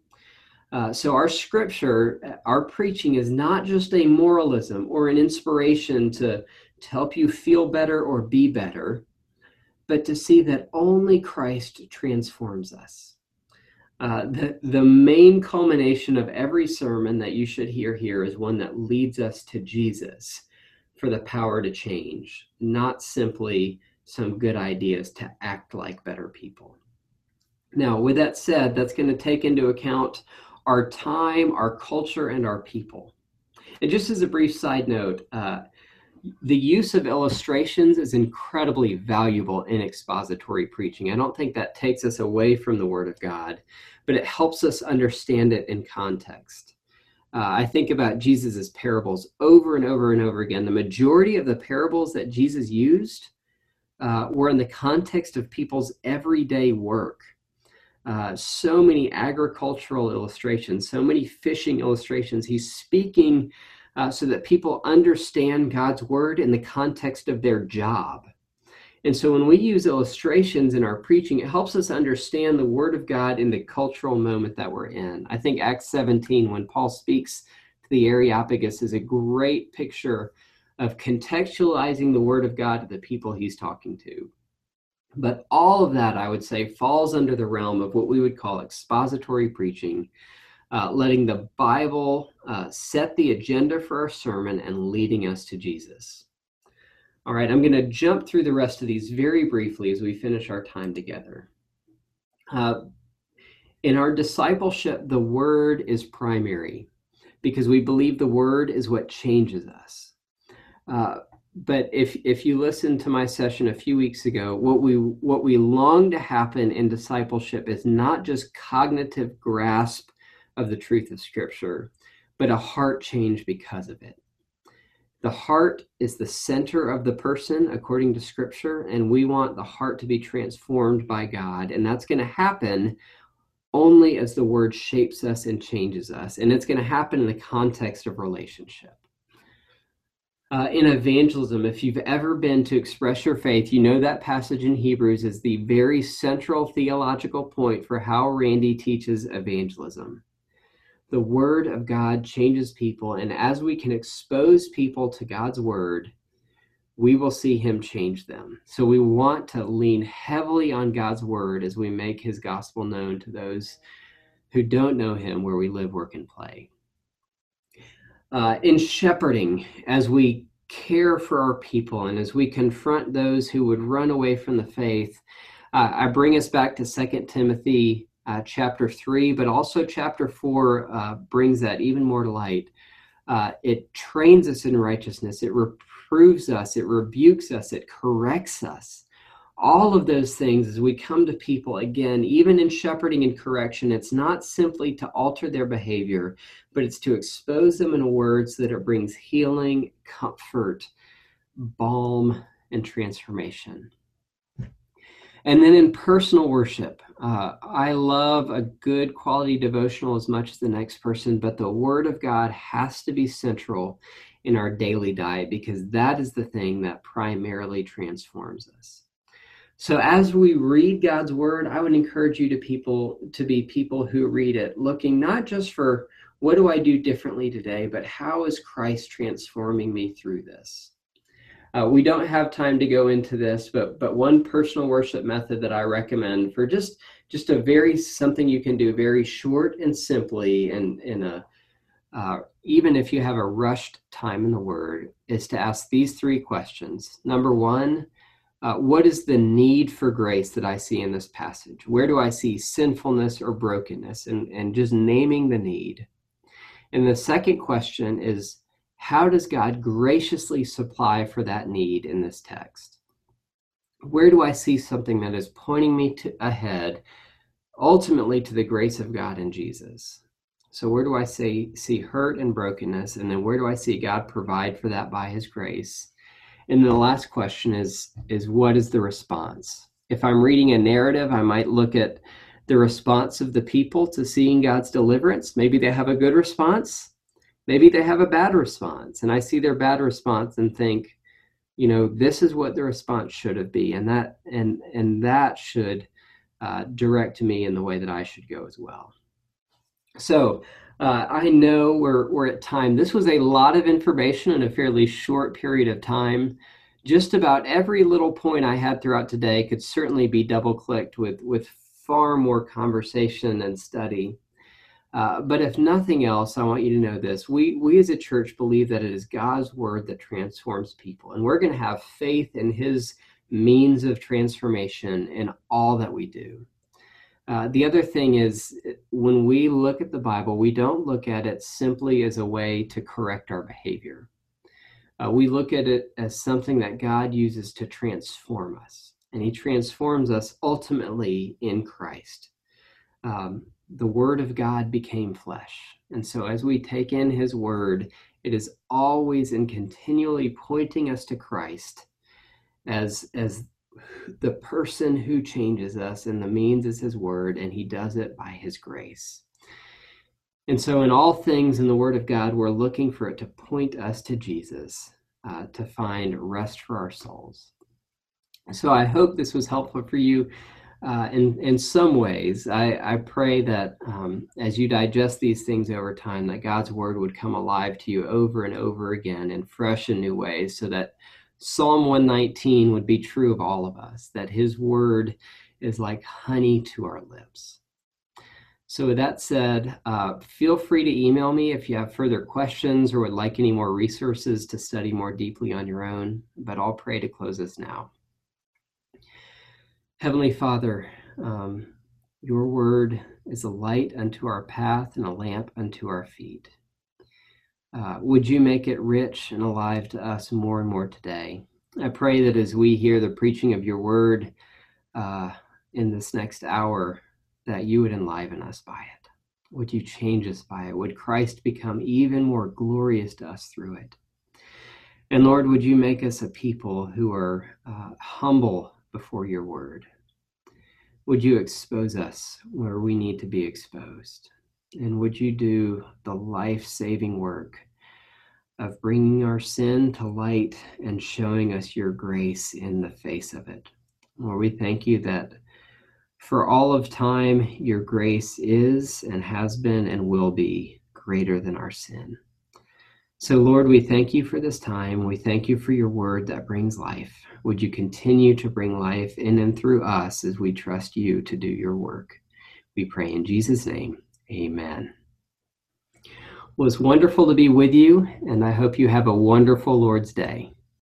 Uh, so our scripture, our preaching is not just a moralism or an inspiration to, to help you feel better or be better, but to see that only Christ transforms us. Uh, the, the main culmination of every sermon that you should hear here is one that leads us to Jesus for the power to change, not simply some good ideas to act like better people. Now, with that said, that's going to take into account our time, our culture, and our people. And just as a brief side note, uh, the use of illustrations is incredibly valuable in expository preaching. I don't think that takes us away from the Word of God, but it helps us understand it in context. Uh, I think about Jesus's parables over and over and over again. The majority of the parables that Jesus used uh, were in the context of people's everyday work. Uh, so many agricultural illustrations, so many fishing illustrations. He's speaking Uh, so that people understand God's word in the context of their job. And so when we use illustrations in our preaching, it helps us understand the word of God in the cultural moment that we're in. I think Acts seventeen, when Paul speaks to the Areopagus, is a great picture of contextualizing the word of God to the people he's talking to. But all of that, I would say, falls under the realm of what we would call expository preaching, Uh, letting the Bible uh, set the agenda for our sermon and leading us to Jesus. All right, I'm going to jump through the rest of these very briefly as we finish our time together. Uh, in our discipleship, the Word is primary because we believe the Word is what changes us. Uh, but if if you listened to my session a few weeks ago, what we what we long to happen in discipleship is not just cognitive grasp of the truth of Scripture, but a heart change because of it. The heart is the center of the person, according to Scripture, and we want the heart to be transformed by God. And that's going to happen only as the Word shapes us and changes us. And it's going to happen in the context of relationship. Uh, in evangelism, if you've ever been to express your faith, you know that passage in Hebrews is the very central theological point for how Randy teaches evangelism. The Word of God changes people, and as we can expose people to God's Word, we will see Him change them. So we want to lean heavily on God's Word as we make His gospel known to those who don't know Him where we live, work, and play. Uh, in shepherding, as we care for our people and as we confront those who would run away from the faith, uh, I bring us back to Second Timothy uh, chapter three, but also chapter four uh, brings that even more to light. Uh, it trains us in righteousness. It reproves us. It rebukes us. It corrects us. All of those things as we come to people, again, even in shepherding and correction, it's not simply to alter their behavior, but it's to expose them in a word so that it brings healing, comfort, balm, and transformation. And then in personal worship, uh, I love a good quality devotional as much as the next person, but the Word of God has to be central in our daily diet because that is the thing that primarily transforms us. So as we read God's Word, I would encourage you to people to be people who read it, looking not just for what do I do differently today, but how is Christ transforming me through this? Uh, we don't have time to go into this, but but one personal worship method that I recommend for just just a very something you can do very short and simply, and in a uh, even if you have a rushed time in the Word, is to ask these three questions. Number one. Uh, what is the need for grace that I see in this passage? Where do I see sinfulness or brokenness? And, and just naming the need. And the second question is, how does God graciously supply for that need in this text? Where do I see something that is pointing me to ahead, ultimately to the grace of God in Jesus? So where do I see, see hurt and brokenness? And then where do I see God provide for that by His grace? And then the last question is, is what is the response? If I'm reading a narrative, I might look at the response of the people to seeing God's deliverance. Maybe they have a good response. Maybe they have a bad response. And I see their bad response and think, you know, this is what the response should have been. And that, and, and that should uh, direct me in the way that I should go as well. So uh, I know we're, we're at time. This was a lot of information in a fairly short period of time. Just about every little point I had throughout today could certainly be double-clicked with, with far more conversation and study. Uh, but if nothing else, I want you to know this. We, we as a church believe that it is God's Word that transforms people. And we're going to have faith in His means of transformation in all that we do. Uh, the other thing is, when we look at the Bible, we don't look at it simply as a way to correct our behavior. Uh, we look at it as something that God uses to transform us, and He transforms us ultimately in Christ. Um, the Word of God became flesh, and so as we take in His Word, it is always and continually pointing us to Christ as as the person who changes us, and the means is His Word, and He does it by His grace. And so in all things in the Word of God, we're looking for it to point us to Jesus, uh, to find rest for our souls. So I hope this was helpful for you uh, in, in some ways. I, I pray that um, as you digest these things over time, that God's Word would come alive to you over and over again in fresh and new ways, so that Psalm one nineteen would be true of all of us, that His Word is like honey to our lips. So with that said, uh, feel free to email me if you have further questions or would like any more resources to study more deeply on your own, but I'll pray to close this now. Heavenly Father, um, your Word is a light unto our path and a lamp unto our feet. Uh, would you make it rich and alive to us more and more today? I pray that as we hear the preaching of your Word uh, in this next hour, that you would enliven us by it. Would you change us by it? Would Christ become even more glorious to us through it? And Lord, would you make us a people who are uh, humble before your word? Would you expose us where we need to be exposed? And would you do the life-saving work of bringing our sin to light and showing us your grace in the face of it? Lord, we thank you that for all of time, your grace is and has been and will be greater than our sin. So, Lord, we thank you for this time. We thank you for your word that brings life. Would you continue to bring life in and through us as we trust you to do your work? We pray in Jesus' name, amen. Well, it's wonderful to be with you, and I hope you have a wonderful Lord's Day.